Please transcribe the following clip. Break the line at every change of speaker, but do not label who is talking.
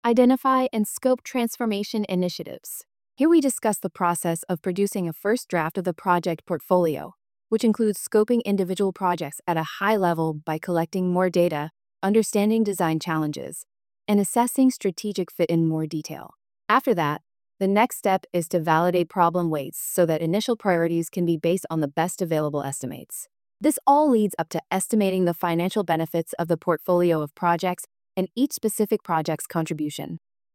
Identify and scope transformation initiatives. Here we discuss the process of producing a first draft of the project portfolio, which includes scoping individual projects at a high level by collecting more data, understanding design challenges, and assessing strategic fit in more detail. After that, the next step is to validate problem weights so that initial priorities can be based on the best available estimates. This all leads up to estimating the financial benefits of the portfolio of projects and each specific project's contribution.